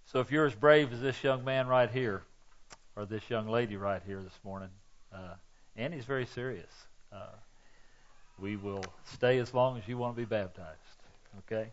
So if you're as brave as this young man right here, or this young lady right here this morning, Annie's very serious. We will stay as long as you want to be baptized. Okay?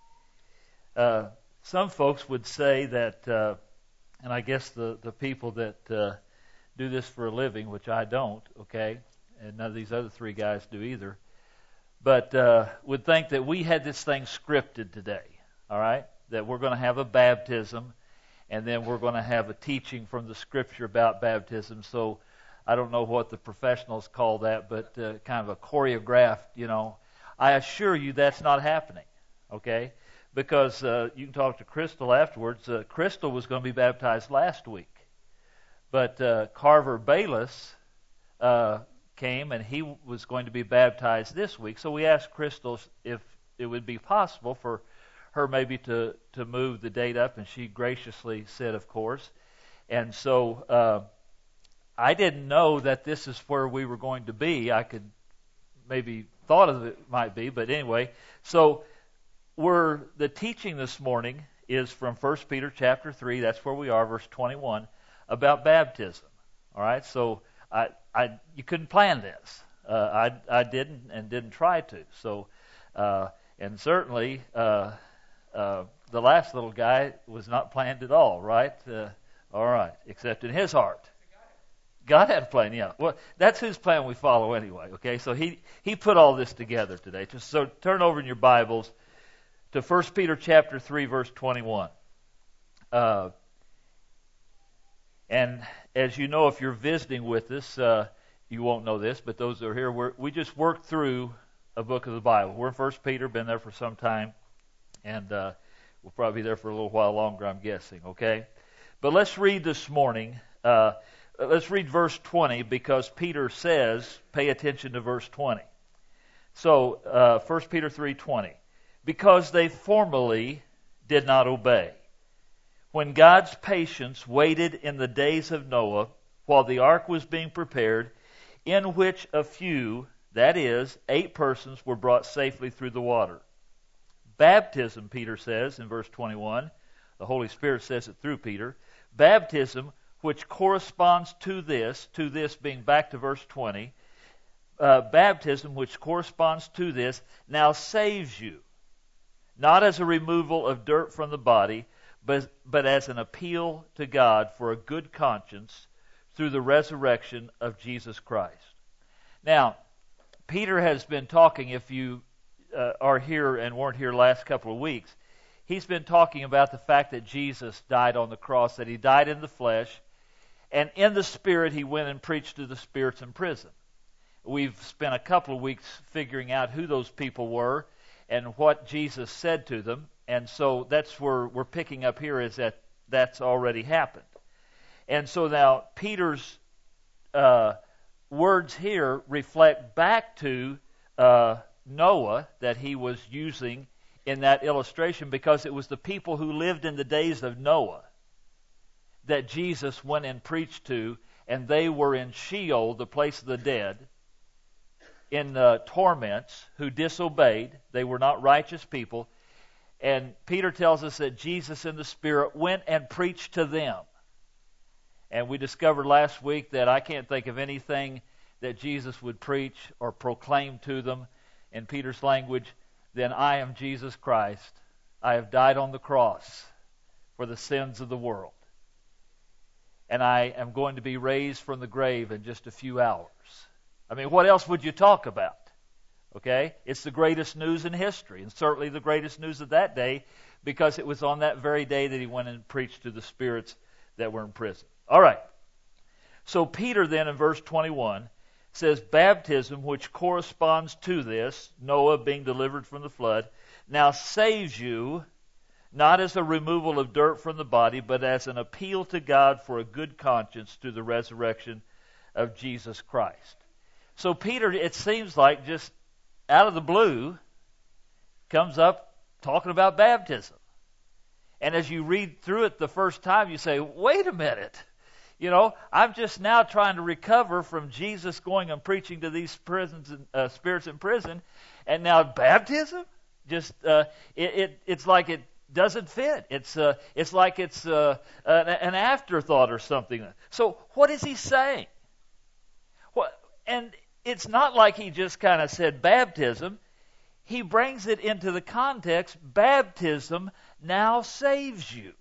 Some folks would say that, and I guess the people that do this for a living, which I don't, okay, and none of these other three guys do either, but would think that we had this thing scripted today, all right? That we're going to have a baptism, and then we're going to have a teaching from the Scripture about baptism. So I don't know what the professionals call that, but kind of a choreographed, I assure you that's not happening, okay? Because you can talk to Crystal afterwards. Crystal was going to be baptized last week, but Carver Bayless came, and he was going to be baptized this week. So we asked Crystal if it would be possible for her maybe to move the date up, and she graciously said, of course. And so I didn't know that this is where we were going to be. I could maybe thought of it might be, but anyway. So the teaching this morning is from 1 Peter chapter 3. That's where we are, verse 21, about baptism. All right. So you couldn't plan this. I didn't and didn't try to. So and certainly. The last little guy was not planned at all, right? All right, except in his heart. God had a plan, yeah. Well, that's whose plan we follow anyway, okay? So he put all this together today. So turn over in your Bibles to 1 Peter chapter 3, verse 21. And as you know, if you're visiting with us, you won't know this, but those that are here, we just worked through a book of the Bible. We're in 1 Peter, been there for some time. And we'll probably be there for a little while longer, I'm guessing, okay? But let's read this morning. Let's read verse 20, because Peter says, pay attention to verse 20. So, 1 Peter 3:20. Because they formerly did not obey, when God's patience waited in the days of Noah, while the ark was being prepared, in which a few, that is, 8 persons, were brought safely through the water. Baptism, Peter says in verse 21, the Holy Spirit says it through Peter, baptism which corresponds to this being back to verse 20, baptism which corresponds to this now saves you, not as a removal of dirt from the body, but as an appeal to God for a good conscience through the resurrection of Jesus Christ. Now, Peter has been talking, if you are here and weren't here last couple of weeks, he's been talking about the fact that Jesus died on the cross, that he died in the flesh, and in the spirit he went and preached to the spirits in prison. We've spent a couple of weeks figuring out who those people were and what Jesus said to them, and so that's where we're picking up here, is that that's already happened. And so now Peter's words here reflect back to Noah that he was using in that illustration, because it was the people who lived in the days of Noah that Jesus went and preached to, and they were in Sheol, the place of the dead, in torments, who disobeyed. They were not righteous people. And Peter tells us that Jesus in the Spirit went and preached to them. And we discovered last week that I can't think of anything that Jesus would preach or proclaim to them in Peter's language, then I am Jesus Christ. I have died on the cross for the sins of the world. And I am going to be raised from the grave in just a few hours. I mean, what else would you talk about? Okay? It's the greatest news in history, and certainly the greatest news of that day, because it was on that very day that he went and preached to the spirits that were in prison. All right. So Peter then in verse 21 says, baptism which corresponds to this, Noah being delivered from the flood, now saves you, not as a removal of dirt from the body, but as an appeal to God for a good conscience through the resurrection of Jesus Christ. So Peter, it seems like just out of the blue, comes up talking about baptism. And as you read through it the first time, you say, wait a minute. I'm just now trying to recover from Jesus going and preaching to these spirits in prison, and now baptism? It's like it doesn't fit. It's like it's an afterthought or something. So what is he saying? And it's not like he just kind of said baptism. He brings it into the context, baptism now saves you.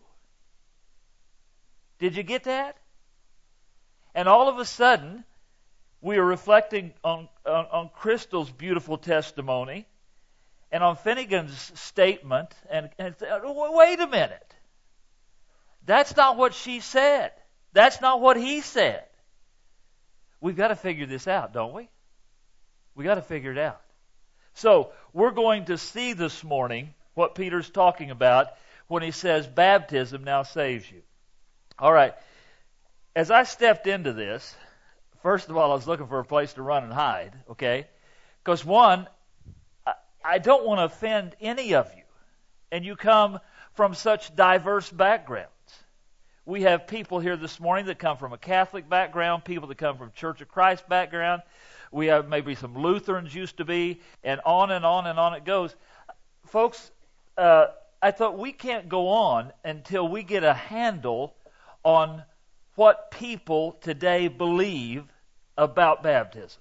Did you get that? And all of a sudden, we are reflecting on Crystal's beautiful testimony and on Finnegan's statement, and wait a minute. That's not what she said. That's not what he said. We've got to figure this out, don't we? We've got to figure it out. So, we're going to see this morning what Peter's talking about when he says baptism now saves you. All right. As I stepped into this, first of all, I was looking for a place to run and hide, okay? Because one, I don't want to offend any of you. And you come from such diverse backgrounds. We have people here this morning that come from a Catholic background, people that come from Church of Christ background. We have maybe some Lutherans used to be, and on and on and on it goes. Folks, I thought we can't go on until we get a handle on what people today believe about baptism.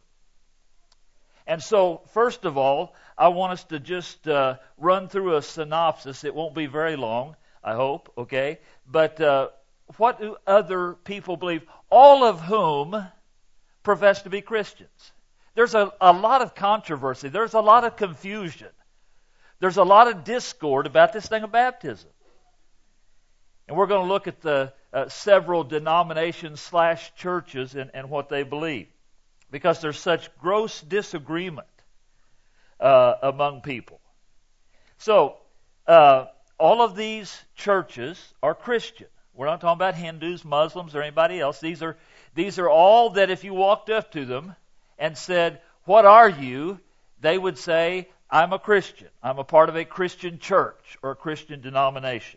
And so, first of all, I want us to just run through a synopsis. It won't be very long, I hope, okay? But what do other people believe, all of whom profess to be Christians? There's a lot of controversy. There's a lot of confusion. There's a lot of discord about this thing of baptism. And we're going to look at the several denominations / churches and what they believe. Because there's such gross disagreement among people. So, all of these churches are Christian. We're not talking about Hindus, Muslims, or anybody else. These are all that if you walked up to them and said, "What are you?" they would say, "I'm a Christian. I'm a part of a Christian church or a Christian denomination."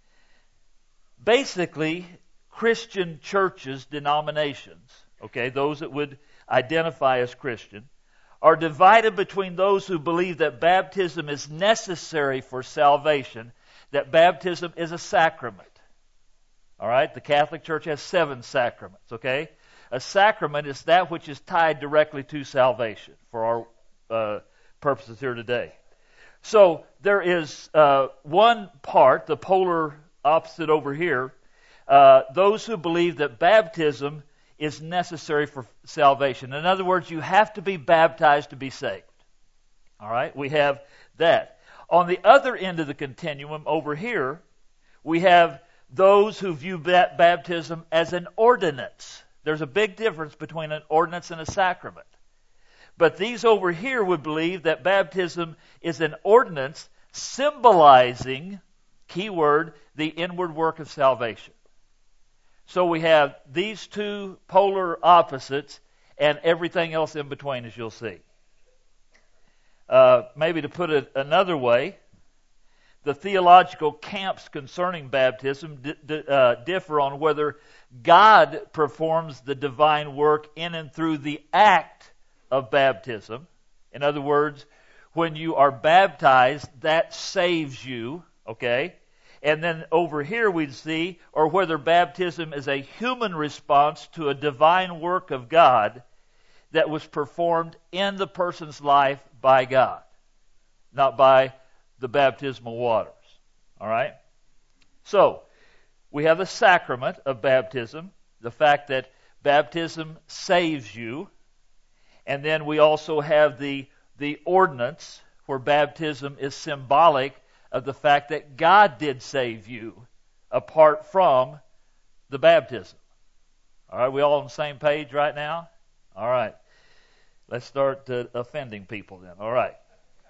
Basically, Christian churches, denominations, okay, those that would identify as Christian, are divided between those who believe that baptism is necessary for salvation, that baptism is a sacrament. All right? The Catholic Church has 7 sacraments, okay? A sacrament is that which is tied directly to salvation for our purposes here today. So there is one part, the polar opposite over here, those who believe that baptism is necessary for salvation. In other words, you have to be baptized to be saved. All right? We have that. On the other end of the continuum over here, we have those who view baptism as an ordinance. There's a big difference between an ordinance and a sacrament. But these over here would believe that baptism is an ordinance symbolizing, keyword, the inward work of salvation. So we have these two polar opposites and everything else in between, as you'll see. Maybe to put it another way, the theological camps concerning baptism differ on whether God performs the divine work in and through the act of baptism. In other words, when you are baptized, that saves you, okay? And then over here we'd see, or whether baptism is a human response to a divine work of God that was performed in the person's life by God, not by the baptismal waters. All right? So, we have the sacrament of baptism, the fact that baptism saves you, and then we also have the ordinance, where baptism is symbolic of the fact that God did save you apart from the baptism. All right, we all on the same page right now? All right. Let's start offending people then. All right.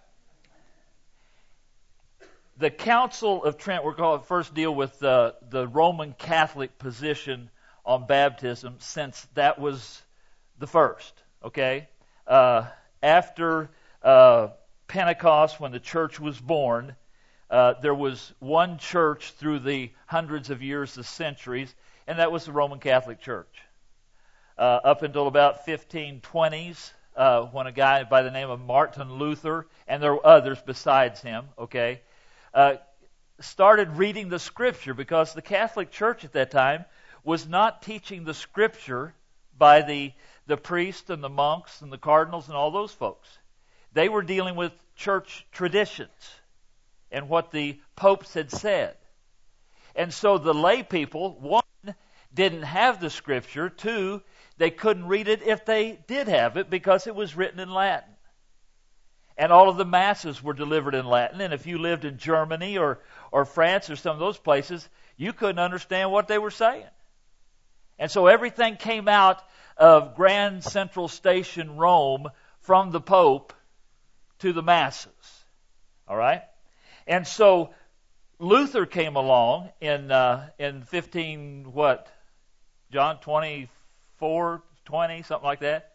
The Council of Trent, we're going to first deal with the Roman Catholic position on baptism, since that was the first, okay? After Pentecost, when the church was born, there was one church through the hundreds of years, the centuries, and that was the Roman Catholic Church. Up until about 1520s, when a guy by the name of Martin Luther, and there were others besides him, okay, started reading the Scripture, because the Catholic Church at that time was not teaching the Scripture by the priests and the monks and the cardinals and all those folks. They were dealing with church traditions and what the popes had said. And so the lay people, one, didn't have the Scripture. Two, they couldn't read it if they did have it because it was written in Latin. And all of the masses were delivered in Latin. And if you lived in Germany or France or some of those places, you couldn't understand what they were saying. And so everything came out of Grand Central Station, Rome, from the Pope to the masses. All right? And so Luther came along in 15, what? John 24, 20, something like that?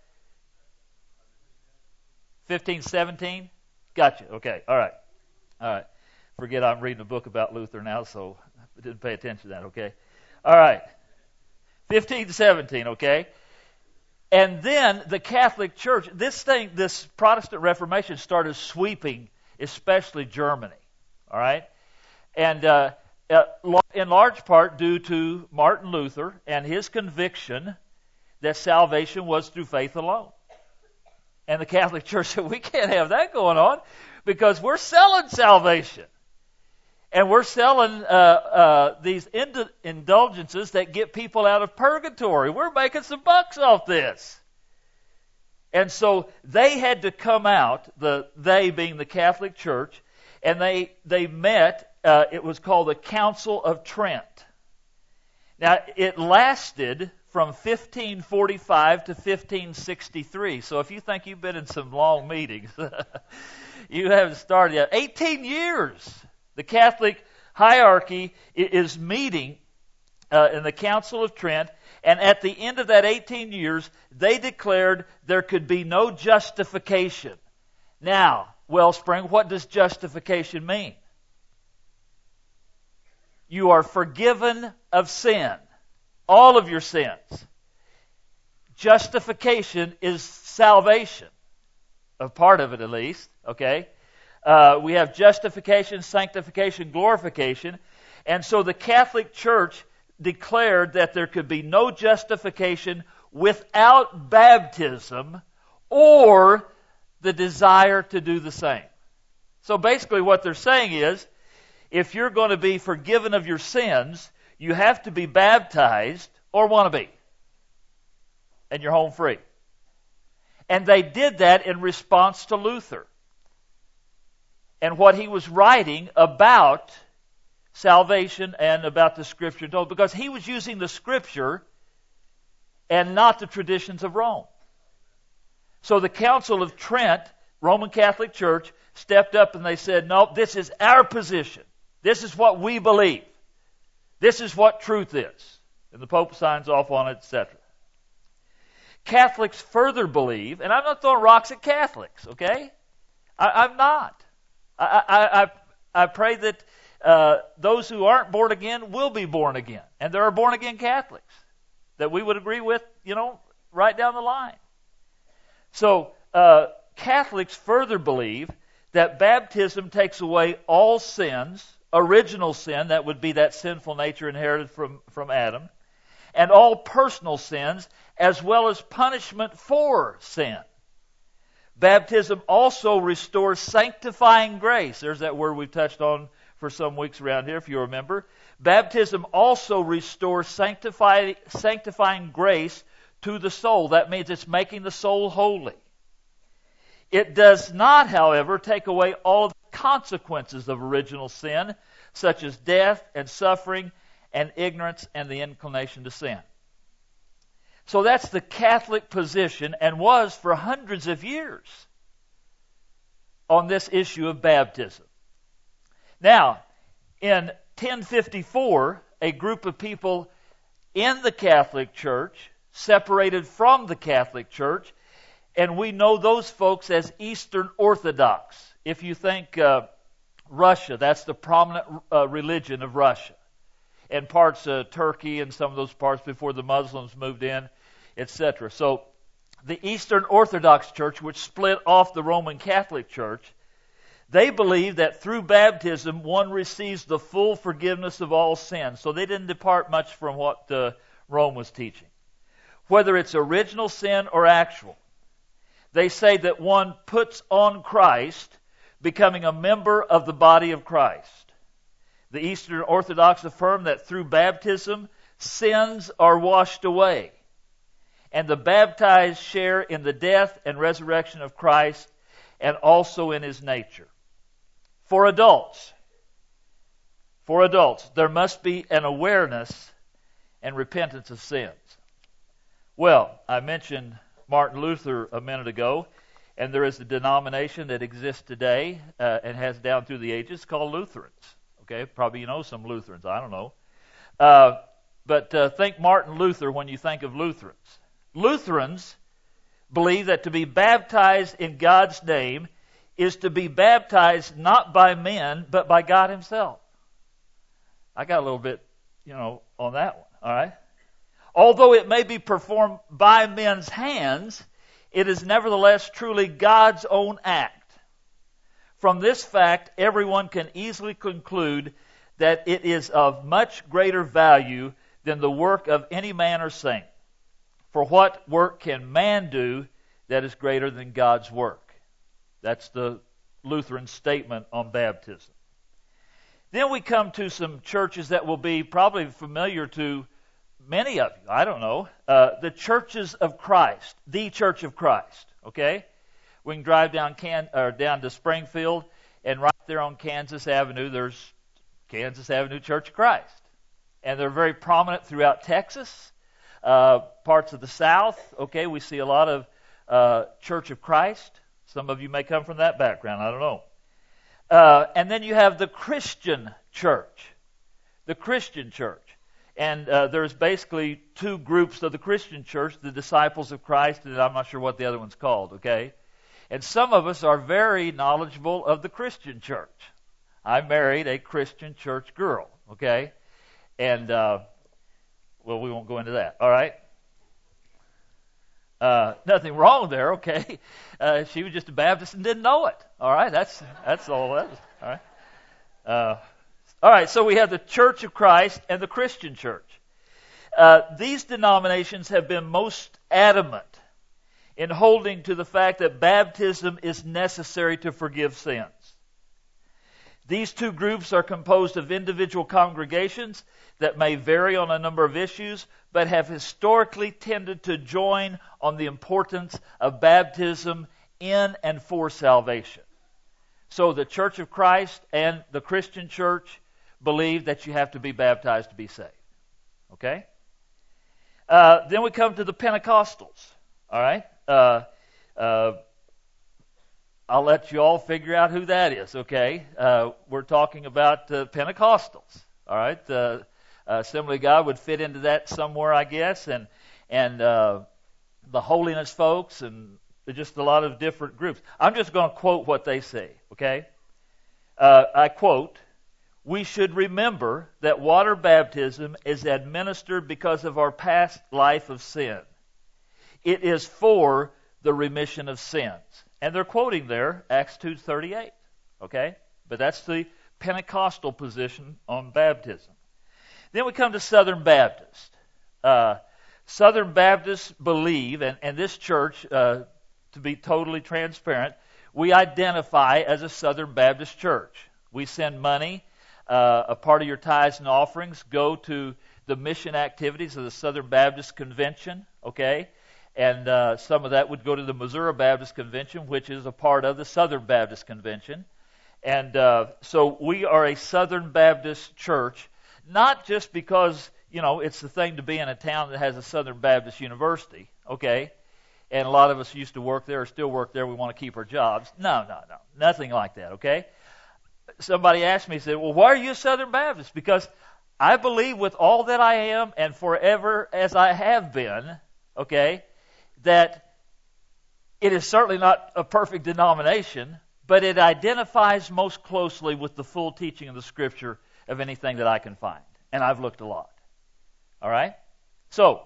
1517? Gotcha. Okay. All right. Forget I'm reading a book about Luther now, so I didn't pay attention to that, okay? All right. 1517, okay? And then the Catholic Church, this Protestant Reformation started sweeping, especially Germany, all right? And in large part due to Martin Luther and his conviction that salvation was through faith alone. And the Catholic Church said, we can't have that going on because we're selling salvation. And we're selling these indulgences that get people out of purgatory. We're making some bucks off this. And so they had to come out, they being the Catholic Church, and they met, it was called the Council of Trent. Now, it lasted from 1545 to 1563. So if you think you've been in some long meetings, you haven't started yet. 18 years. The Catholic hierarchy is meeting in the Council of Trent, and at the end of that 18 years, they declared there could be no justification. Now, Wellspring, what does justification mean? You are forgiven of sin. All of your sins. Justification is salvation. A part of it, at least. Okay? We have justification, sanctification, glorification. And so the Catholic Church declared that there could be no justification without baptism or the desire to do the same. So basically what they're saying is, if you're going to be forgiven of your sins, you have to be baptized or want to be. And you're home free. And they did that in response to Luther. And what he was writing about salvation and about the Scripture told, because he was using the Scripture and not the traditions of Rome. So the Council of Trent, Roman Catholic Church, stepped up and they said, no, this is our position. This is what we believe. This is what truth is. And the Pope signs off on it, etc. Catholics further believe, and I'm not throwing rocks at Catholics, okay? I'm not. I pray that those who aren't born again will be born again. And there are born again Catholics that we would agree with, right down the line. So Catholics further believe that baptism takes away all sins, original sin, that would be that sinful nature inherited from Adam, and all personal sins, as well as punishment for sin. Baptism also restores sanctifying grace. There's that word we've touched on for some weeks around here, if you remember. Baptism also restores sanctifying grace to the soul. That means it's making the soul holy. It does not, however, take away all of the consequences of original sin, such as death and suffering and ignorance and the inclination to sin. So that's the Catholic position, and was for hundreds of years, on this issue of baptism. Now, in 1054, a group of people in the Catholic Church separated from the Catholic Church, and we know those folks as Eastern Orthodox. If you think Russia, that's the prominent religion of Russia. And parts of Turkey and some of those parts before the Muslims moved in, etc. So the Eastern Orthodox Church, which split off the Roman Catholic Church, They believe that through baptism one receives the full forgiveness of all sins. So they didn't depart much from what Rome was teaching. Whether it's original sin or actual. They say that one puts on Christ, becoming a member of the body of Christ. The Eastern Orthodox affirm that through baptism, sins are washed away, and the baptized share in the death and resurrection of Christ, and also in his nature. For adults, there must be an awareness and repentance of sins. Well, I mentioned Martin Luther a minute ago, and there is a denomination that exists today and has down through the ages called Lutherans. Okay, probably you know some Lutherans, I don't know. But think Martin Luther when you think of Lutherans. Lutherans believe that to be baptized in God's name is to be baptized not by men, but by God himself. I got a little bit, on that one, all right? Although it may be performed by men's hands, it is nevertheless truly God's own act. From this fact, everyone can easily conclude that it is of much greater value than the work of any man or saint. For what work can man do that is greater than God's work? That's the Lutheran statement on baptism. Then we come to some churches that will be probably familiar to many of you. I don't know. The Churches of Christ. The Church of Christ. Okay? We can drive down to Springfield, and right there on Kansas Avenue, there's Kansas Avenue Church of Christ. And they're very prominent throughout Texas, parts of the South. Okay, we see a lot of Church of Christ. Some of you may come from that background. I don't know. And then you have the Christian church. The Christian church. And there's basically two groups of the Christian church, the disciples of Christ, and I'm not sure what the other one's called, okay? And some of us are very knowledgeable of the Christian church. I married a Christian church girl, okay? And, well, we won't go into that, all right? Nothing wrong there, okay? She was just a Baptist and didn't know it, all right? That's all that is, all right? All right, so we have the Church of Christ and the Christian church. These denominations have been most adamant in holding to the fact that baptism is necessary to forgive sins. These two groups are composed of individual congregations that may vary on a number of issues, but have historically tended to join on the importance of baptism in and for salvation. So the Church of Christ and the Christian church believe that you have to be baptized to be saved. Okay? Then we come to the Pentecostals. All right? I'll let you all figure out who that is, okay? We're talking about Pentecostals. All right? Assembly of God would fit into that somewhere, I guess, and the holiness folks, and just a lot of different groups. I'm just going to quote what they say, okay? I quote, "We should remember that water baptism is administered because of our past life of sin. It is for the remission of sins." And they're quoting there Acts 2:38, okay? But that's the Pentecostal position on baptism. Then we come to Southern Baptist. Southern Baptists believe, and this church, to be totally transparent, we identify as a Southern Baptist church. We send money. A part of your tithes and offerings go to the mission activities of the Southern Baptist Convention, okay? And some of that would go to the Missouri Baptist Convention, which is a part of the Southern Baptist Convention. And so we are a Southern Baptist church, not just because, it's the thing to be in a town that has a Southern Baptist University, okay? And a lot of us used to work there or still work there. We want to keep our jobs. No. Nothing like that, okay? Somebody asked me, said, well, why are you a Southern Baptist? Because I believe with all that I am and forever as I have been, okay, that it is certainly not a perfect denomination, but it identifies most closely with the full teaching of the Scripture of anything that I can find. And I've looked a lot. All right? So,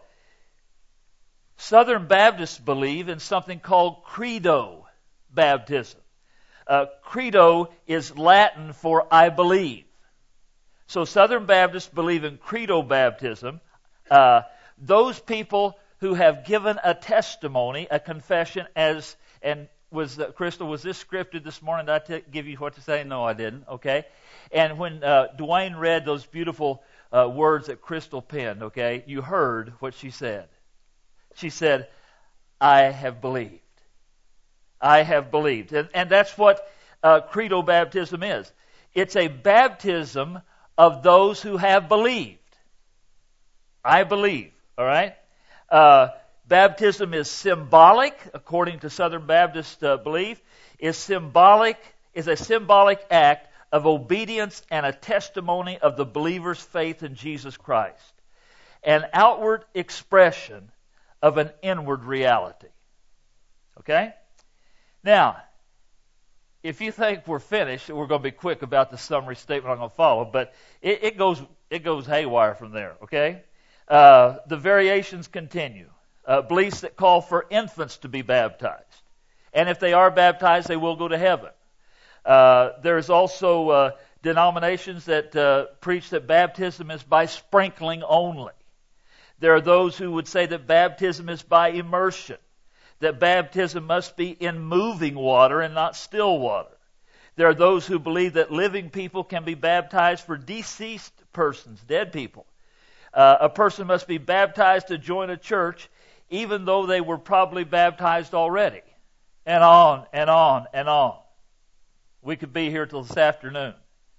Southern Baptists believe in something called credo baptism. Credo is Latin for I believe. So Southern Baptists believe in credo baptism. Those people who have given a testimony, a confession, Crystal, was this scripted this morning? Did I give you what to say? No, I didn't. Okay. And when Dwayne read those beautiful words that Crystal penned, okay, you heard what she said. She said, I have believed. I have believed. And that's what credo baptism is. It's a baptism of those who have believed. I believe. All right? Baptism is symbolic, according to Southern Baptist belief, is a symbolic act of obedience and a testimony of the believer's faith in Jesus Christ. An outward expression of an inward reality. Okay? Now, if you think we're finished, we're going to be quick about the summary statement I'm going to follow, but it goes haywire from there, okay? The variations continue. Beliefs that call for infants to be baptized. And if they are baptized, they will go to heaven. There's also denominations that preach that baptism is by sprinkling only. There are those who would say that baptism is by immersion, that baptism must be in moving water and not still water. There are those who believe that living people can be baptized for deceased persons, dead people. A person must be baptized to join a church, even though they were probably baptized already. And on and on and on. We could be here till this afternoon.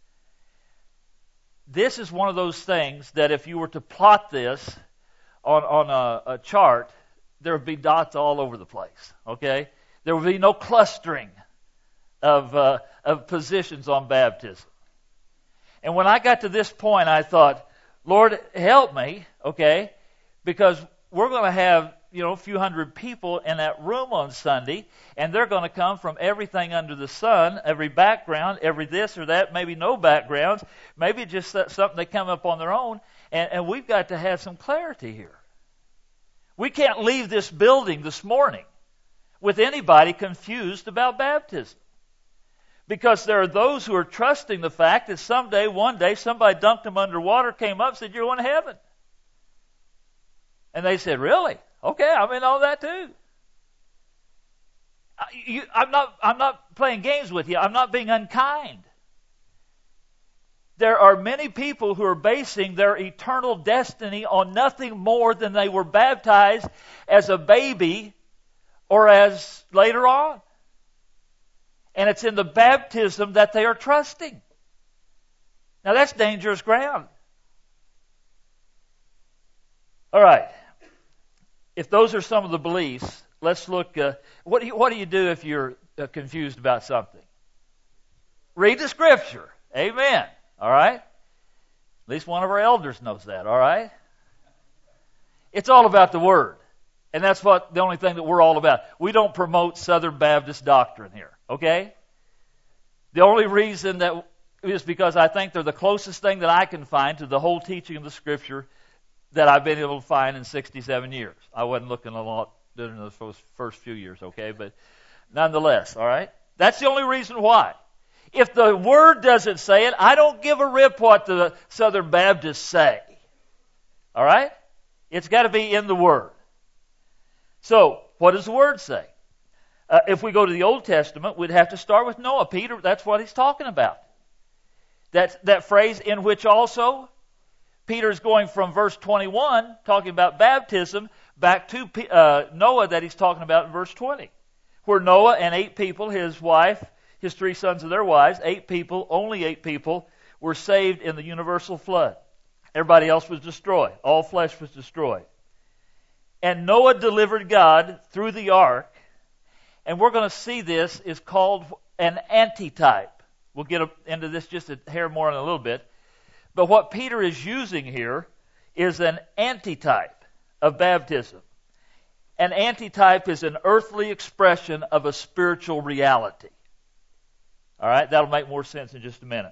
This is one of those things that if you were to plot this on a chart, there would be dots all over the place. Okay? There would be no clustering of positions on baptism. And when I got to this point, I thought, Lord, help me, okay? Because we're going to have, a few hundred people in that room on Sunday, and they're going to come from everything under the sun, every background, every this or that, maybe no backgrounds, maybe just something they come up on their own, and we've got to have some clarity here. We can't leave this building this morning with anybody confused about baptism. Because there are those who are trusting the fact that someday, one day, somebody dunked them underwater, came up, said, you're going to heaven. And they said, really? Okay, I'm in on that too. I'm not playing games with you. I'm not being unkind. There are many people who are basing their eternal destiny on nothing more than they were baptized as a baby or as later on. And it's in the baptism that they are trusting. Now that's dangerous ground. All right. If those are some of the beliefs, let's look. What do you do if you're confused about something? Read the Scripture. Amen. All right? At least one of our elders knows that, all right? It's all about the Word. And that's the only thing that we're all about. We don't promote Southern Baptist doctrine here, okay? The only reason that is because I think they're the closest thing that I can find to the whole teaching of the Scripture that I've been able to find in 67 years. I wasn't looking a lot during those first few years, okay? But nonetheless, all right? That's the only reason why. If the Word doesn't say it, I don't give a rip what the Southern Baptists say. All right? It's got to be in the Word. So, what does the Word say? If we go to the Old Testament, we'd have to start with Noah. Peter, that's what he's talking about. That phrase, in which also, Peter's going from verse 21, talking about baptism, back to Noah that he's talking about in verse 20. Where Noah and 8 people, his wife, his 3 sons and their wives, 8 people, only 8 people, were saved in the universal flood. Everybody else was destroyed. All flesh was destroyed. And Noah delivered God through the ark. And we're going to see this is called an antitype. We'll get into this just a hair more in a little bit. But what Peter is using here is an antitype of baptism. An antitype is an earthly expression of a spiritual reality. All right, that'll make more sense in just a minute.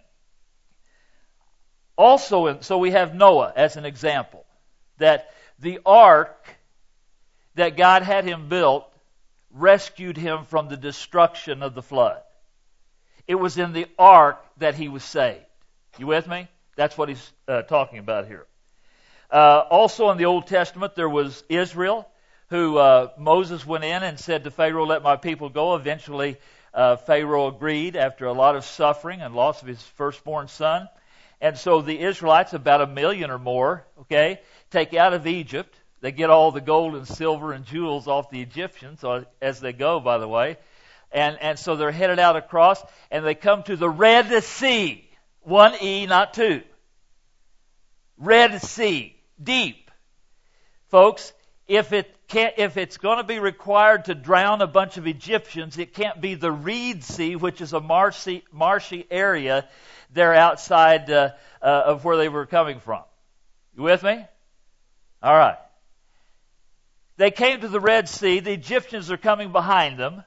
Also, so we have Noah as an example. That the ark that God had him built rescued him from the destruction of the flood. It was in the ark that he was saved. You with me? That's what he's talking about here. Also in the Old Testament, there was Israel, who Moses went in and said to Pharaoh, "Let my people go." Eventually, Pharaoh agreed after a lot of suffering and loss of his firstborn son. And so the Israelites, about 1 million or more, okay, take out of Egypt. They get all the gold and silver and jewels off the Egyptians as they go, by the way. And so they're headed out across, and they come to the Red Sea. 1 E, not 2. Red Sea. Deep. Folks, if it's going to be required to drown a bunch of Egyptians, it can't be the Reed Sea, which is a marshy area there outside of where they were coming from. You with me? All right. They came to the Red Sea. The Egyptians are coming behind them.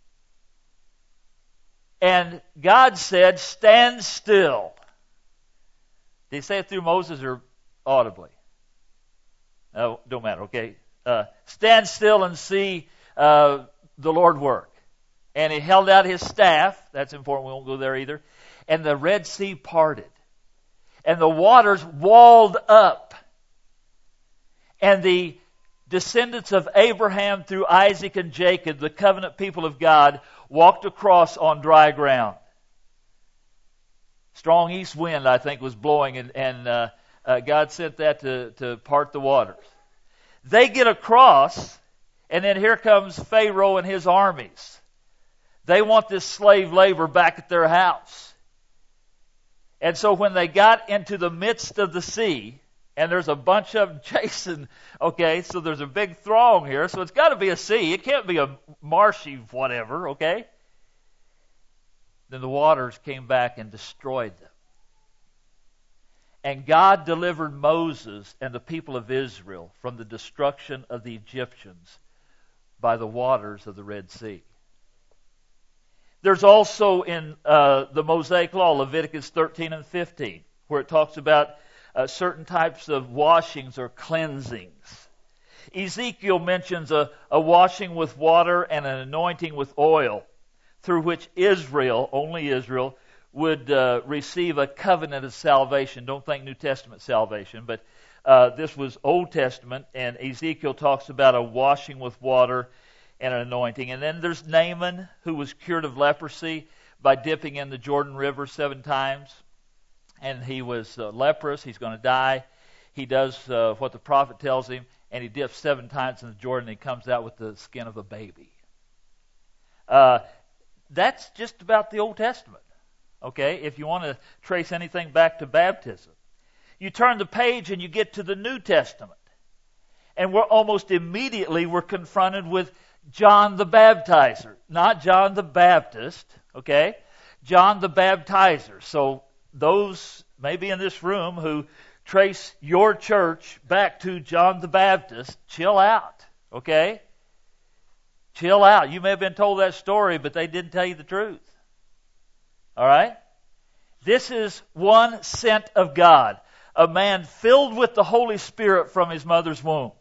And God said, "Stand still." Did he say it through Moses or audibly? No, don't matter, okay. Stand still and see the Lord work. And he held out his staff. That's important. We won't go there either. And the Red Sea parted. And the waters walled up. And the descendants of Abraham through Isaac and Jacob, the covenant people of God, walked across on dry ground. Strong east wind, I think, was blowing, and God sent that to part the waters. They get across, and then here comes Pharaoh and his armies. They want this slave labor back at their house. And so when they got into the midst of the sea, and there's a bunch of them chasing, okay, so there's a big throng here, so it's got to be a sea. It can't be a marshy whatever, okay? Then the waters came back and destroyed them. And God delivered Moses and the people of Israel from the destruction of the Egyptians by the waters of the Red Sea. There's also in the Mosaic Law, Leviticus 13 and 15, where it talks about certain types of washings or cleansings. Ezekiel mentions a washing with water and an anointing with oil, through which Israel, only Israel, would receive a covenant of salvation. Don't think New Testament salvation, but this was Old Testament, and Ezekiel talks about a washing with water and an anointing. And then there's Naaman, who was cured of leprosy by dipping in the Jordan River 7 times. And he was leprous. He's going to die. He does what the prophet tells him, and he dips 7 times in the Jordan, and he comes out with the skin of a baby. That's just about the Old Testament, okay, if you want to trace anything back to baptism. You turn the page and you get to the New Testament, and we're almost immediately confronted with John the Baptizer. Not John the Baptist, okay? John the Baptizer. So those maybe in this room who trace your church back to John the Baptist, chill out, okay? Chill out. You may have been told that story, but they didn't tell you the truth. All right? This is one sent of God, a man filled with the Holy Spirit from his mother's womb.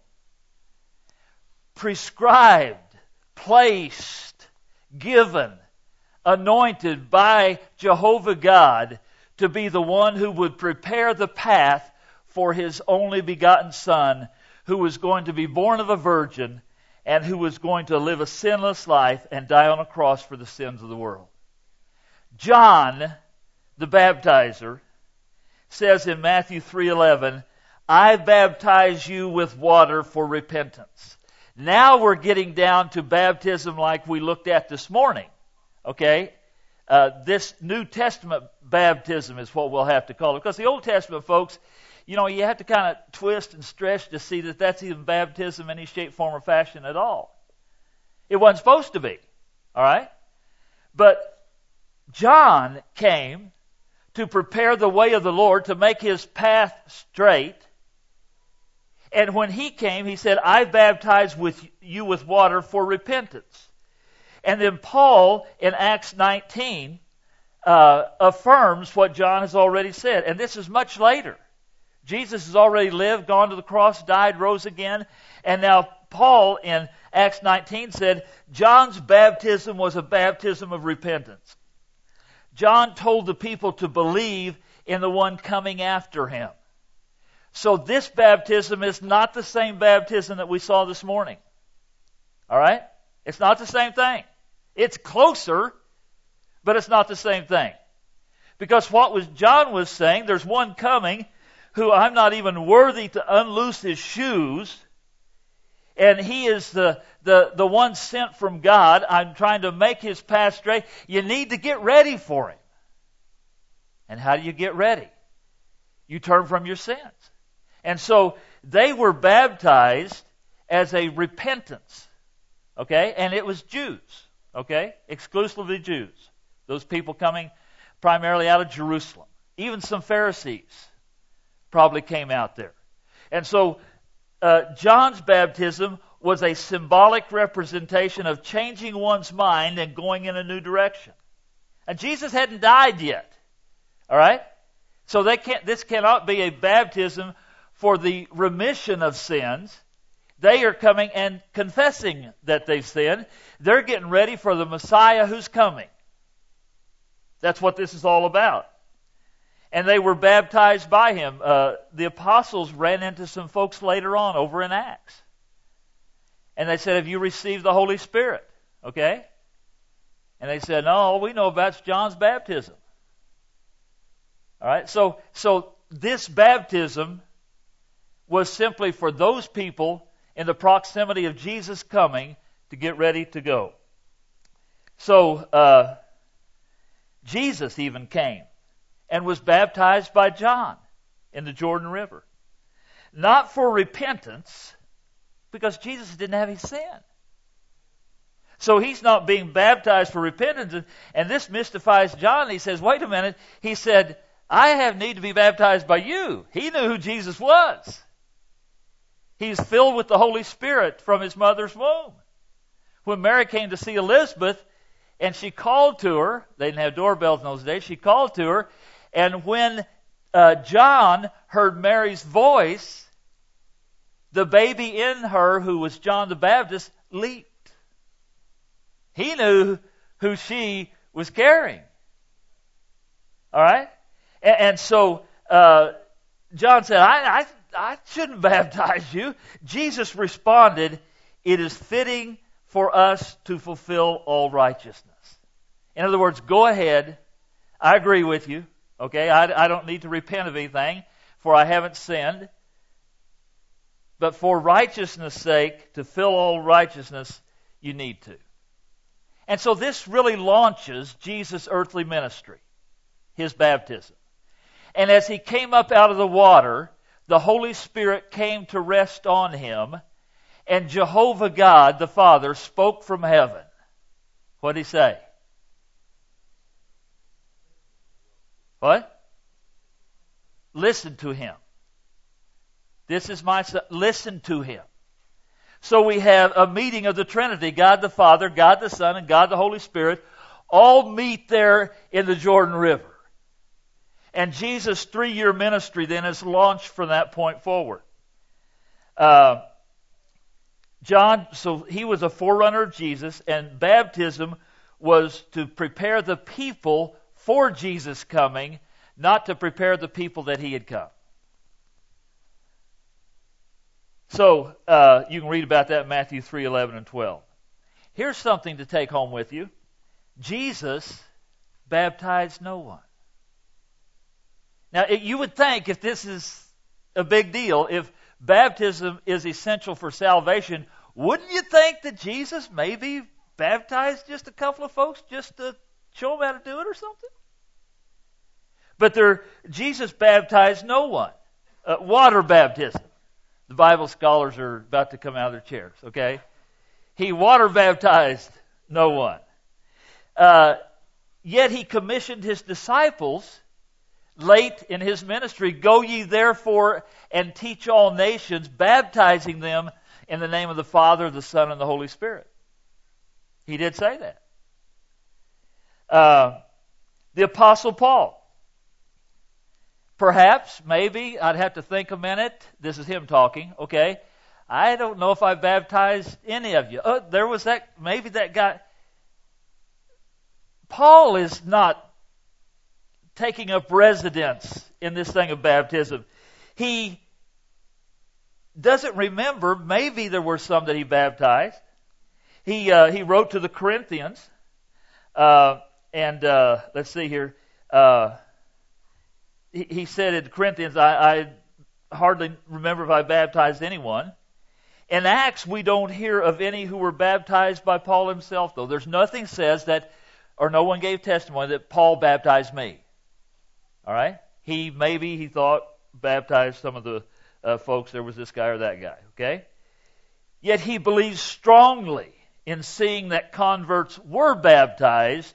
Prescribed, placed, given, anointed by Jehovah God to be the one who would prepare the path for his only begotten Son, who was going to be born of a virgin and who was going to live a sinless life and die on a cross for the sins of the world. John, the baptizer, says in Matthew 3:11, "I baptize you with water for repentance." Now we're getting down to baptism like we looked at this morning. Okay? This New Testament baptism is what we'll have to call it. Because the Old Testament, folks, you know, you have to kind of twist and stretch to see that that's even baptism in any shape, form, or fashion at all. It wasn't supposed to be. All right? But John came to prepare the way of the Lord, to make his path straight. And when he came, he said, "I baptize you with water for repentance." And then Paul, in Acts 19, affirms what John has already said. And this is much later. Jesus has already lived, gone to the cross, died, rose again. And now Paul, in Acts 19, said, John's baptism was a baptism of repentance. John told the people to believe in the one coming after him. So this baptism is not the same baptism that we saw this morning. All right? It's not the same thing. It's closer, but it's not the same thing. Because John was saying, there's one coming who I'm not even worthy to unloose his shoes, and he is the one sent from God. I'm trying to make his path straight. You need to get ready for him. And how do you get ready? You turn from your sins. And so they were baptized as a repentance. Okay? And it was Jews. Okay? Exclusively Jews. Those people coming primarily out of Jerusalem. Even some Pharisees probably came out there. And so John's baptism was a symbolic representation of changing one's mind and going in a new direction. And Jesus hadn't died yet. All right? So this cannot be a baptism for the remission of sins. They are coming and confessing that they've sinned. They're getting ready for the Messiah who's coming. That's what this is all about. And they were baptized by him. The apostles ran into some folks later on over in Acts. And they said, have you received the Holy Spirit? Okay? And they said, no, all we know about is John's baptism. All right? So this baptism was simply for those people in the proximity of Jesus coming to get ready to go. So Jesus even came and was baptized by John in the Jordan River. Not for repentance, because Jesus didn't have any sin. So he's not being baptized for repentance, and this mystifies John. He says, wait a minute. He said, I have need to be baptized by you. He knew who Jesus was. He's filled with the Holy Spirit from his mother's womb. When Mary came to see Elizabeth, and she called to her, they didn't have doorbells in those days, she called to her, and when John heard Mary's voice, the baby in her, who was John the Baptist, leaped. He knew who she was carrying. All right? And so John said, I shouldn't baptize you. Jesus responded, it is fitting for us to fulfill all righteousness. In other words, go ahead. I agree with you. Okay, I don't need to repent of anything, for I haven't sinned. But for righteousness' sake, to fill all righteousness, you need to. And so this really launches Jesus' earthly ministry, his baptism. And as he came up out of the water, the Holy Spirit came to rest on him, and Jehovah God, the Father, spoke from heaven. What did he say? What? Listen to him. This is my son. Listen to him. So we have a meeting of the Trinity, God the Father, God the Son, and God the Holy Spirit, all meet there in the Jordan River. And Jesus' 3-year ministry then is launched from that point forward. John, so he was a forerunner of Jesus, and baptism was to prepare the people for Jesus coming, not to prepare the people that he had come. So you can read about that in Matthew 3:11 and 12. Here's something to take home with you. Jesus baptized no one. Now, you would think if this is a big deal, if baptism is essential for salvation, wouldn't you think that Jesus maybe baptized just a couple of folks just to show them how to do it or something? But Jesus baptized no one. Water baptism. The Bible scholars are about to come out of their chairs, okay? He water baptized no one. Yet he commissioned his disciples late in his ministry, go ye therefore and teach all nations, baptizing them in the name of the Father, the Son, and the Holy Spirit. He did say that. The Apostle Paul. Perhaps, maybe, I'd have to think a minute. This is him talking, okay? I don't know if I baptized any of you. There was maybe that guy. Paul is not taking up residence in this thing of baptism. He doesn't remember, maybe there were some that he baptized. He wrote to the Corinthians, and let's see here. He said in Corinthians, I hardly remember if I baptized anyone. In Acts, we don't hear of any who were baptized by Paul himself, though. There's nothing says that, or no one gave testimony that Paul baptized me. All right? He thought baptized some of the folks. There was this guy or that guy. Okay? Yet he believes strongly in seeing that converts were baptized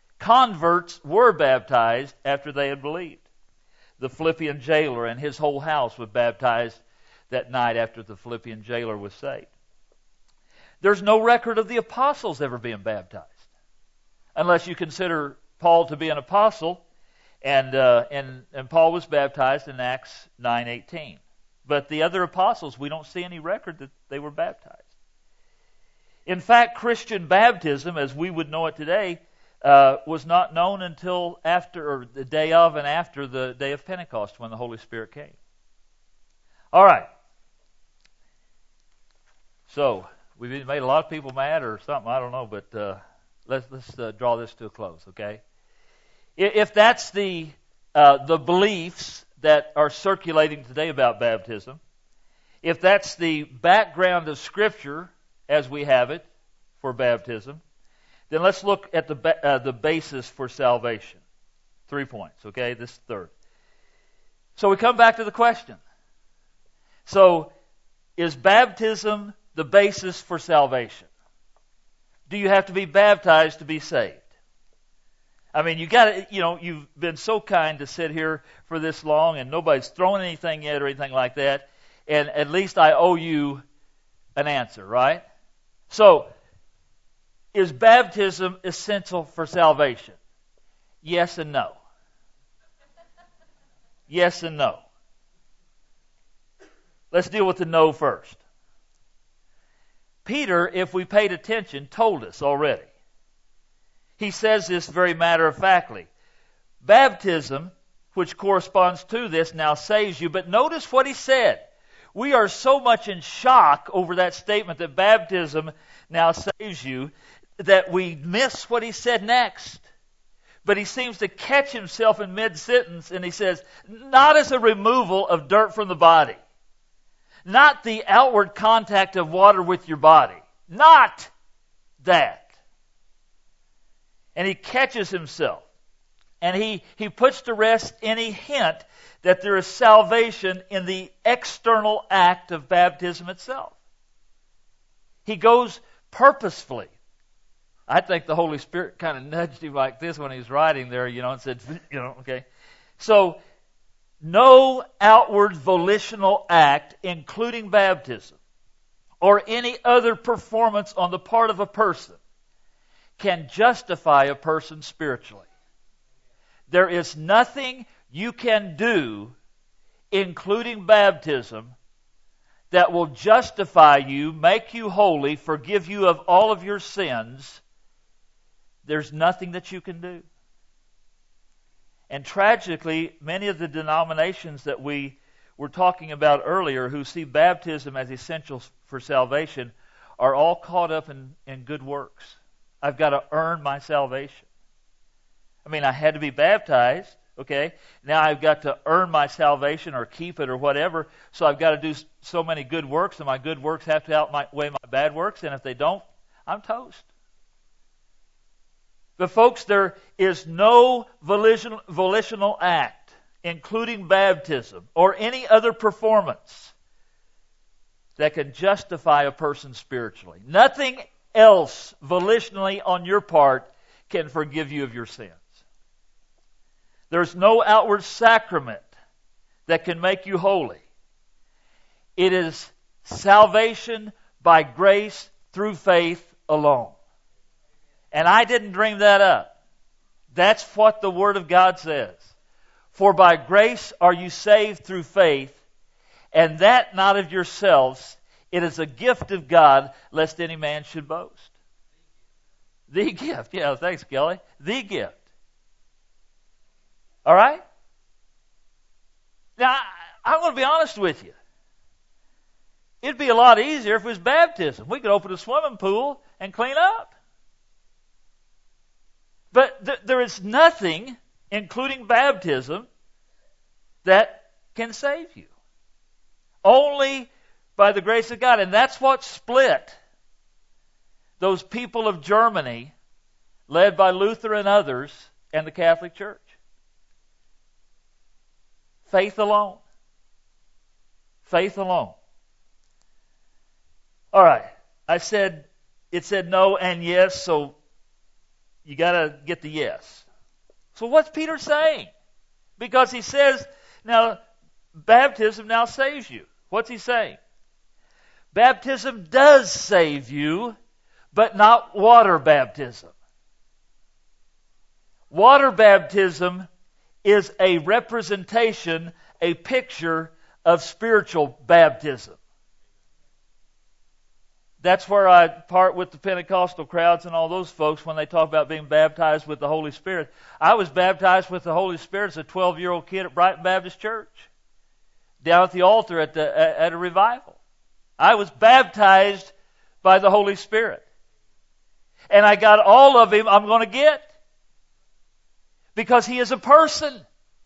after they had believed. The Philippian jailer and his whole house was baptized that night after the Philippian jailer was saved. There's no record of the apostles ever being baptized, unless you consider Paul to be an apostle, and Paul was baptized in Acts 9:18. But the other apostles, we don't see any record that they were baptized. In fact, Christian baptism, as we would know it today, was not known until after, or the day of and after the day of Pentecost, when the Holy Spirit came. All right. So we've made a lot of people mad or something. I don't know, but let's draw this to a close. Okay. If that's the beliefs that are circulating today about baptism, if that's the background of Scripture as we have it for baptism, then let's look at the basis for salvation. 3 points. Okay, this is third. So we come back to the question. So, is baptism the basis for salvation? Do you have to be baptized to be saved? I mean, you've been so kind to sit here for this long, and nobody's thrown anything yet or anything like that, and at least I owe you an answer, right? So, is baptism essential for salvation? Yes and no. Yes and no. Let's deal with the no first. Peter, if we paid attention, told us already. He says this very matter-of-factly. Baptism, which corresponds to this, now saves you. But notice what he said. We are so much in shock over that statement that baptism now saves you that we miss what he said next. But he seems to catch himself in mid-sentence, and he says, not as a removal of dirt from the body. Not the outward contact of water with your body. Not that. And he catches himself. And he puts to rest any hint that there is salvation in the external act of baptism itself. He goes purposefully. I think the Holy Spirit kind of nudged him like this when he was writing there, and said, okay. So, no outward volitional act, including baptism, or any other performance on the part of a person, can justify a person spiritually. There is nothing you can do, including baptism, that will justify you, make you holy, forgive you of all of your sins. There's nothing that you can do. And tragically, many of the denominations that we were talking about earlier who see baptism as essential for salvation are all caught up in good works. I've got to earn my salvation. I mean, I had to be baptized, okay? Now I've got to earn my salvation or keep it or whatever, so I've got to do so many good works, and my good works have to outweigh my bad works, and if they don't, I'm toast. But folks, there is no volitional act, including baptism or any other performance, that can justify a person spiritually. Nothing else volitionally on your part can forgive you of your sins. There's no outward sacrament that can make you holy. It is salvation by grace through faith alone. And I didn't dream that up. That's what the Word of God says. For by grace are you saved through faith, and that not of yourselves. It is a gift of God, lest any man should boast. The gift. Yeah, thanks, Kelly. The gift. All right? Now, I'm going to be honest with you. It'd be a lot easier if it was baptism. We could open a swimming pool and clean up. But there is nothing, including baptism, that can save you. Only by the grace of God. And that's what split those people of Germany, led by Luther and others, and the Catholic Church. Faith alone. Faith alone. All right. It said no and yes, so you got to get the yes. So what's Peter saying? Because he says, now, baptism now saves you. What's he saying? Baptism does save you, but not water baptism. Water baptism is a representation, a picture of spiritual baptism. That's where I part with the Pentecostal crowds and all those folks when they talk about being baptized with the Holy Spirit. I was baptized with the Holy Spirit as a 12-year-old kid at Brighton Baptist Church, down at the altar at a revival. I was baptized by the Holy Spirit. And I got all of Him I'm going to get. Because He is a person.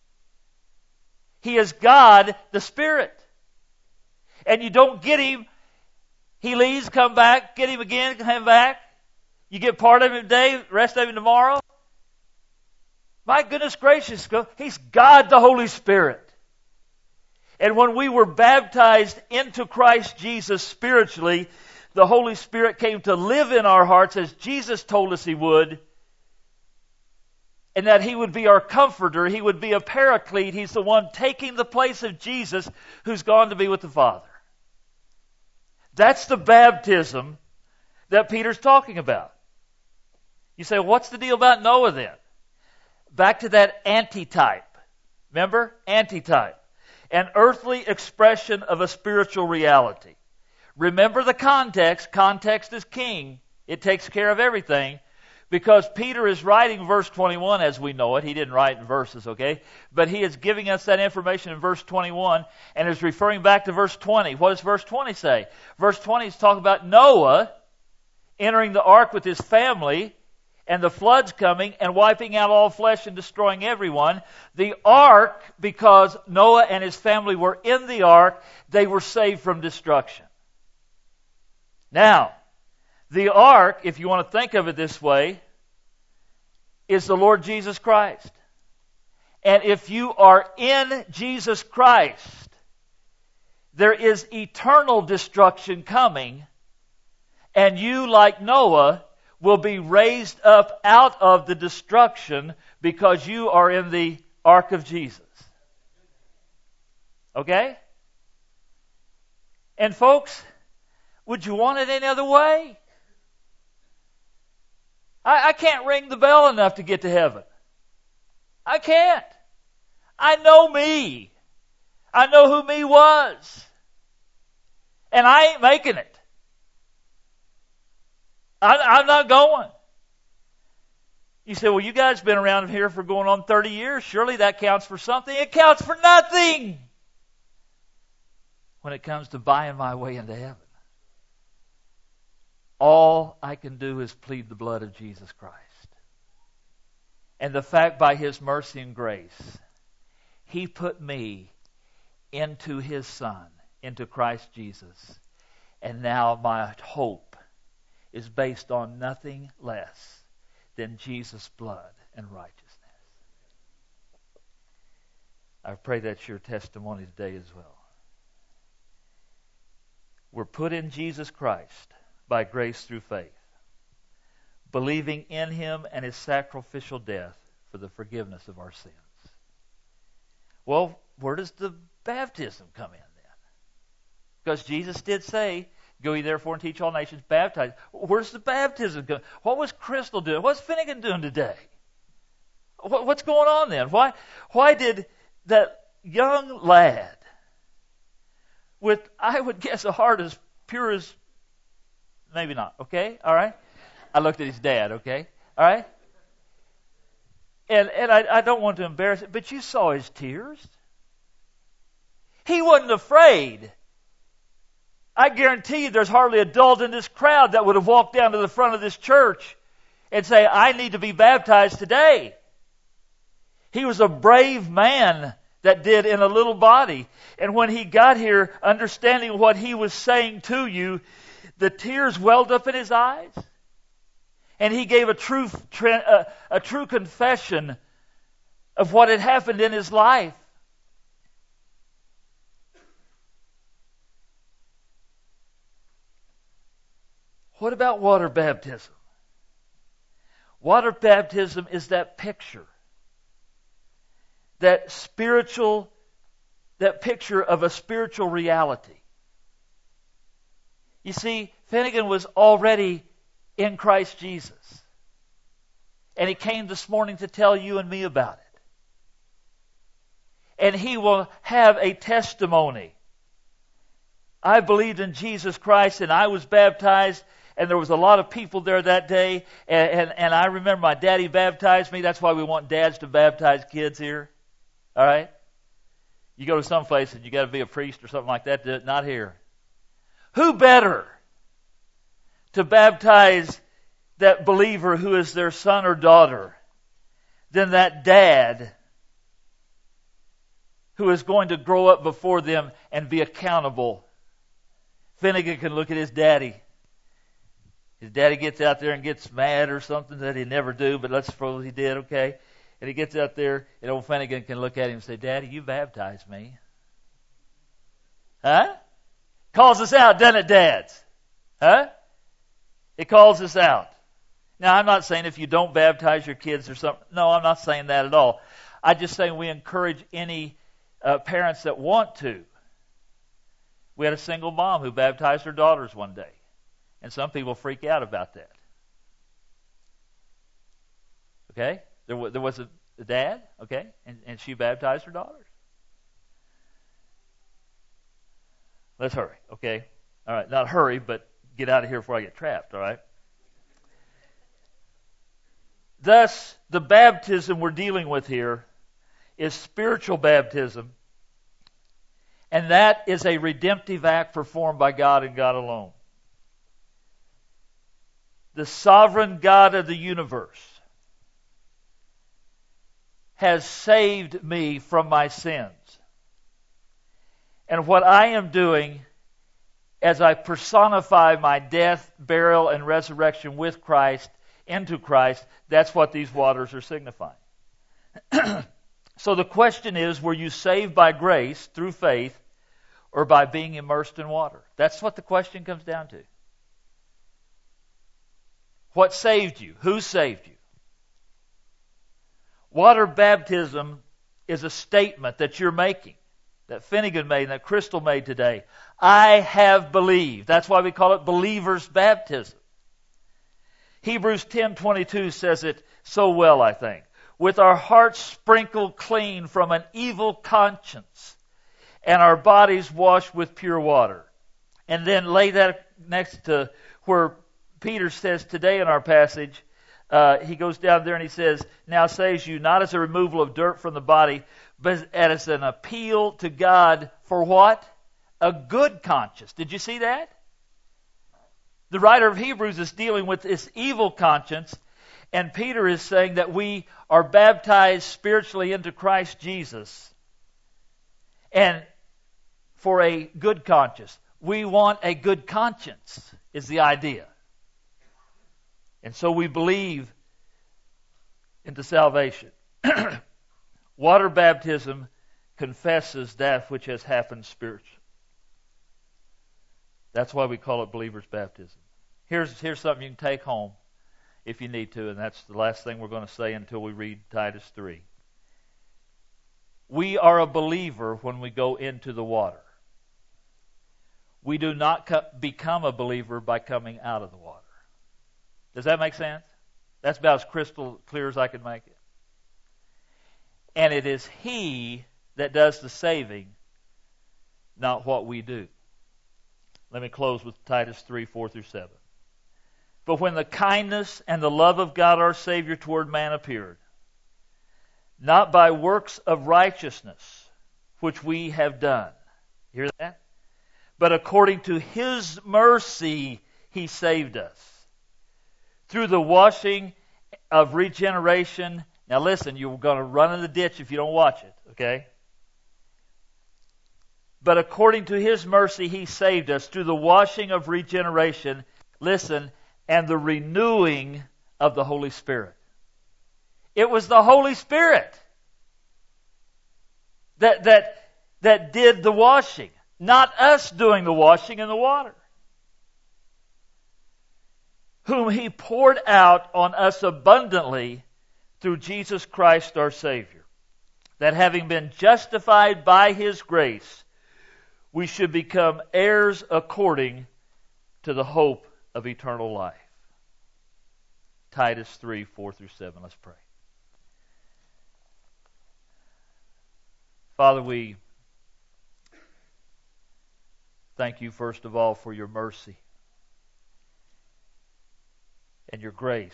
He is God, the Spirit. And you don't get Him. He leaves, come back, get Him again, come back. You get part of Him today, rest of Him tomorrow. My goodness gracious, He's God the Holy Spirit. And when we were baptized into Christ Jesus spiritually, the Holy Spirit came to live in our hearts as Jesus told us He would. And that He would be our comforter. He would be a paraclete. He's the one taking the place of Jesus who's gone to be with the Father. That's the baptism that Peter's talking about. You say, what's the deal about Noah then? Back to that antitype. Remember? Antitype. An earthly expression of a spiritual reality. Remember the context. Context is king. It takes care of everything. Because Peter is writing verse 21 as we know it. He didn't write in verses, okay? But he is giving us that information in verse 21 and is referring back to verse 20. What does verse 20 say? Verse 20 is talking about Noah entering the ark with his family and the floods coming and wiping out all flesh and destroying everyone. The ark, because Noah and his family were in the ark, they were saved from destruction. Now, the ark, if you want to think of it this way, is the Lord Jesus Christ. And if you are in Jesus Christ, there is eternal destruction coming, and you, like Noah, will be raised up out of the destruction because you are in the ark of Jesus. Okay? And folks, would you want it any other way? I can't ring the bell enough to get to heaven. I can't. I know me. I know who me was. And I ain't making it. I'm not going. You say, well, you guys been around here for going on 30 years. Surely that counts for something. It counts for nothing when it comes to buying my way into heaven. All I can do is plead the blood of Jesus Christ. And the fact by His mercy and grace, He put me into His Son, into Christ Jesus. And now my hope is based on nothing less than Jesus' blood and righteousness. I pray that's your testimony today as well. We're put in Jesus Christ by grace through faith, believing in Him and His sacrificial death for the forgiveness of our sins. Well, where does the baptism come in then? Because Jesus did say, go ye therefore and teach all nations, baptize. Where's the baptism come? What was Crystal doing? What's Finnegan doing today? What's going on then? Why did that young lad with, I would guess, a heart as pure as, maybe not, okay? All right? I looked at his dad, okay? All right? And I don't want to embarrass it, but you saw his tears. He wasn't afraid. I guarantee you there's hardly a adult in this crowd that would have walked down to the front of this church and say, I need to be baptized today. He was a brave man that did in a little body. And when he got here, understanding what he was saying to you, the tears welled up in his eyes. And he gave a true confession of what had happened in his life. What about water baptism? Water baptism is that picture. That picture of a spiritual reality. You see, Finnegan was already in Christ Jesus. And he came this morning to tell you and me about it. And he will have a testimony. I believed in Jesus Christ and I was baptized, and there was a lot of people there that day, and I remember my daddy baptized me. That's why we want dads to baptize kids here. All right? You go to some place and you got to be a priest or something like that. Not here. Who better to baptize that believer who is their son or daughter than that dad who is going to grow up before them and be accountable? Finnegan can look at his daddy. His daddy gets out there and gets mad or something that he never do, but let's suppose he did, okay? And he gets out there, and old Finnegan can look at him and say, Daddy, you baptized me. Huh? Calls us out, doesn't it, dads? Huh? It calls us out. Now, I'm not saying if you don't baptize your kids or something. No, I'm not saying that at all. I'm just saying we encourage any parents that want to. We had a single mom who baptized her daughters one day. And some people freak out about that. Okay? There was a dad, okay? And she baptized her daughters. Let's hurry, okay? All right, not hurry, but get out of here before I get trapped, all right? Thus, the baptism we're dealing with here is spiritual baptism, and that is a redemptive act performed by God and God alone. The sovereign God of the universe has saved me from my sins. And what I am doing as I personify my death, burial, and resurrection with Christ, into Christ, that's what these waters are signifying. So the question is, were you saved by grace through faith or by being immersed in water? That's what the question comes down to. What saved you? Who saved you? Water baptism is a statement that you're making, that Finnegan made and that Crystal made today. I have believed. That's why we call it believer's baptism. Hebrews 10:22 says it so well, I think. With our hearts sprinkled clean from an evil conscience and our bodies washed with pure water. And then lay that next to where Peter says today in our passage, he goes down there and he says, now saves you not as a removal of dirt from the body, but as an appeal to God for what? A good conscience. Did you see that? The writer of Hebrews is dealing with this evil conscience, and Peter is saying that we are baptized spiritually into Christ Jesus. And for a good conscience. We want a good conscience, is the idea. And so we believe into salvation. Water baptism confesses that which has happened spiritually. That's why we call it believer's baptism. Here's something you can take home if you need to, and that's the last thing we're going to say until we read Titus 3. We are a believer when we go into the water. We do not become a believer by coming out of the water. Does that make sense? That's about as crystal clear as I can make it. And it is He that does the saving, not what we do. Let me close with Titus 3, 4 through 7. But when the kindness and the love of God our Savior toward man appeared, not by works of righteousness, which we have done. Hear that? But according to His mercy, He saved us. Through the washing of regeneration. Now listen, you're going to run in the ditch if you don't watch it, okay? But according to His mercy, He saved us through the washing of regeneration, listen, and the renewing of the Holy Spirit. It was the Holy Spirit that did the washing, not us doing the washing in the water. Whom He poured out on us abundantly through Jesus Christ our Savior, that having been justified by His grace, we should become heirs according to the hope of eternal life. Titus 3, 4 through 7. Let's pray. Father, we thank You first of all for Your mercy and Your grace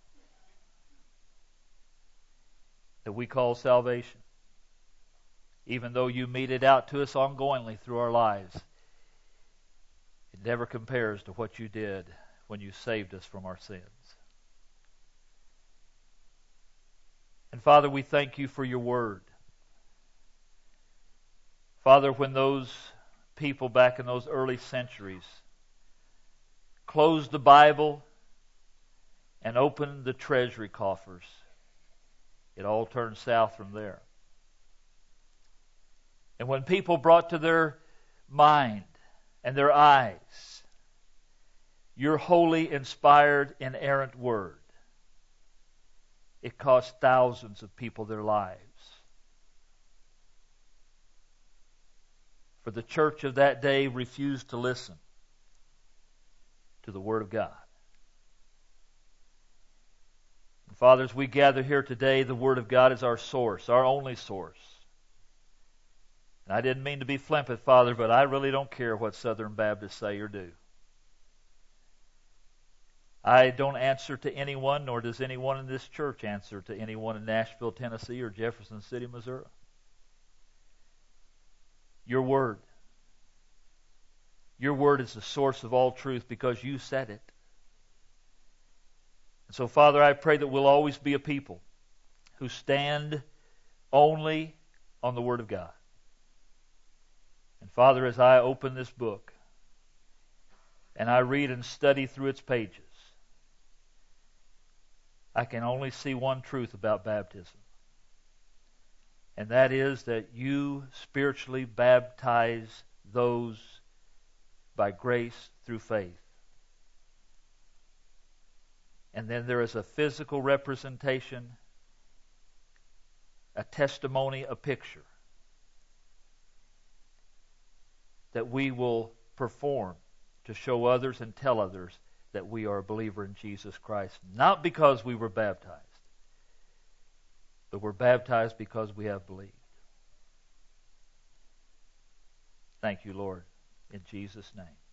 that we call salvation. Even though You mete it out to us ongoingly through our lives, it never compares to what You did when You saved us from our sins. And Father, we thank You for Your Word. Father, when those people back in those early centuries closed the Bible and opened the treasury coffers, it all turned south from there. And when people brought to their mind and their eyes Your holy, inspired, inerrant Word, it cost thousands of people their lives. For the church of that day refused to listen to the Word of God. And Father, as we gather here today, the Word of God is our source, our only source. And I didn't mean to be flippant, Father, but I really don't care what Southern Baptists say or do. I don't answer to anyone, nor does anyone in this church answer to anyone in Nashville, Tennessee, or Jefferson City, Missouri. Your Word. Your Word is the source of all truth because You said it. And so, Father, I pray that we'll always be a people who stand only on the Word of God. And Father, as I open this book and I read and study through its pages, I can only see one truth about baptism. And that is that You spiritually baptize those by grace through faith. And then there is a physical representation, a testimony, a picture that we will perform to show others and tell others that we are a believer in Jesus Christ. Not because we were baptized, but we're baptized because we have believed. Thank You, Lord, in Jesus' name.